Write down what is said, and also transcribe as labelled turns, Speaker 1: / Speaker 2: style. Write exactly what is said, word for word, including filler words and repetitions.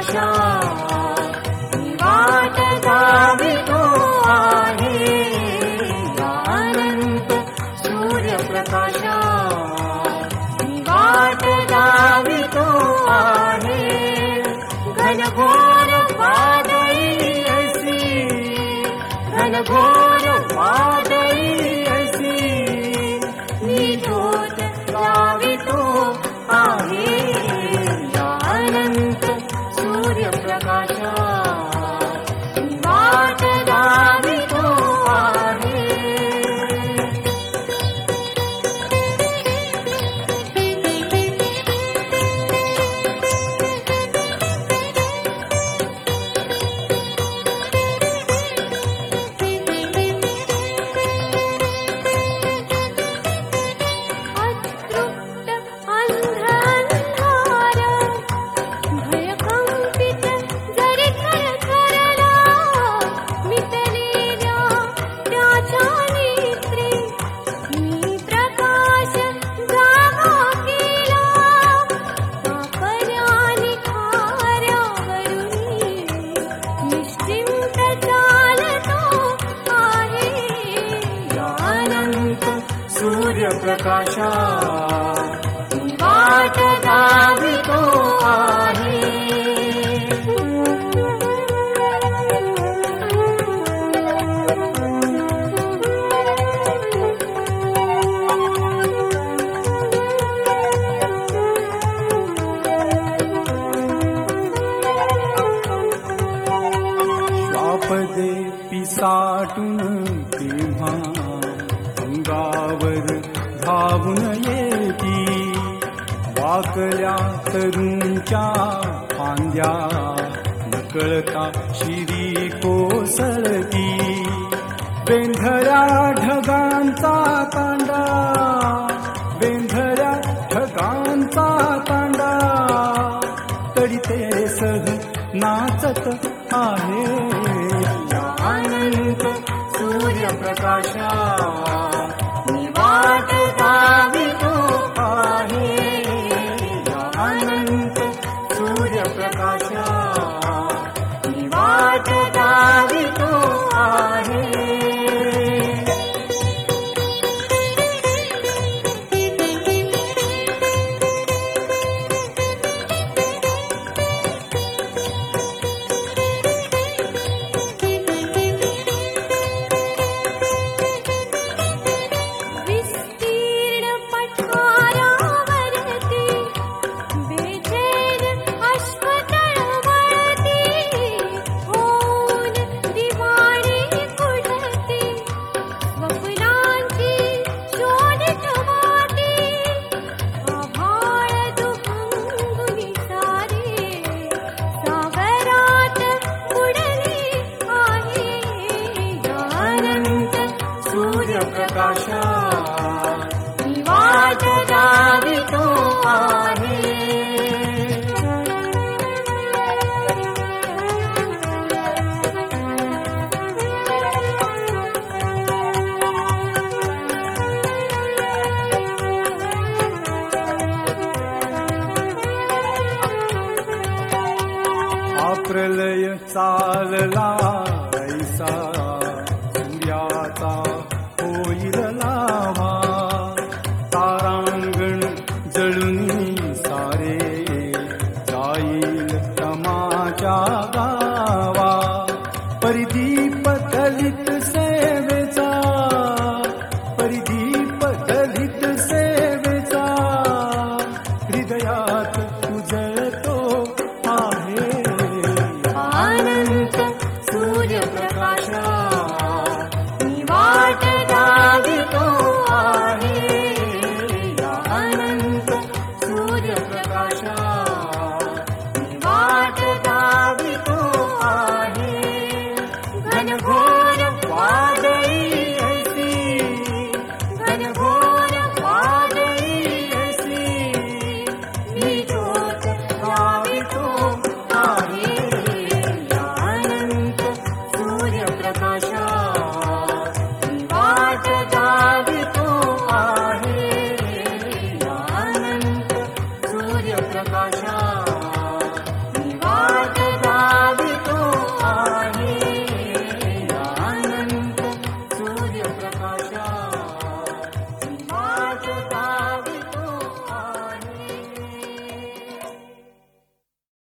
Speaker 1: प्रकाशा वाट गावितो आहे अनंत सूर्यप्रकाशा वाट गावितो आहे घनघोर वादळी असी घनघोर वादळी असी मी ज्योत गावितो आहे अनंत सूर्यप्रकाशा वाट गावितो आहे सूर्यप्रकाशा वाट गावितो आहे
Speaker 2: श्वापदे पिसाटून तेव्हा अंगावर धावून येती वाकल्या तरुणच्या फांद्या नकळता शिरी कोसळती वेंधळ्या ढगांचा तांडा वेंधळ्या ढगांचा तांडा तरी ते सह नाचत आहे
Speaker 1: अनंत सूर्यप्रकाशा वाट गावितो आहे अनंत सूर्यप्रकाशा वाट गावितो आहे सूर्यप्रकाशा वाट गावितो आहे
Speaker 2: हा प्रलय चालला ऐसा सूर्याचा होईल लावा तारांगण जळून सारे जाईल तमाच्या गावा परिदीप दलित सेवेचा परिदीप दलित सेवेचा हृदयात उजळतो आहे
Speaker 1: अनंत सूर्यप्रकाशा वाट गावितो आहे अनंत सूर्यप्रकाशा वाट गावितो आहे घनघोर वादळी असी घनघोर वादळी असी मी ज्योत गावितो आहे अनंत सूर्यप्रकाशा वाट गावितो आहे अनंत सूर्यप्रकाशा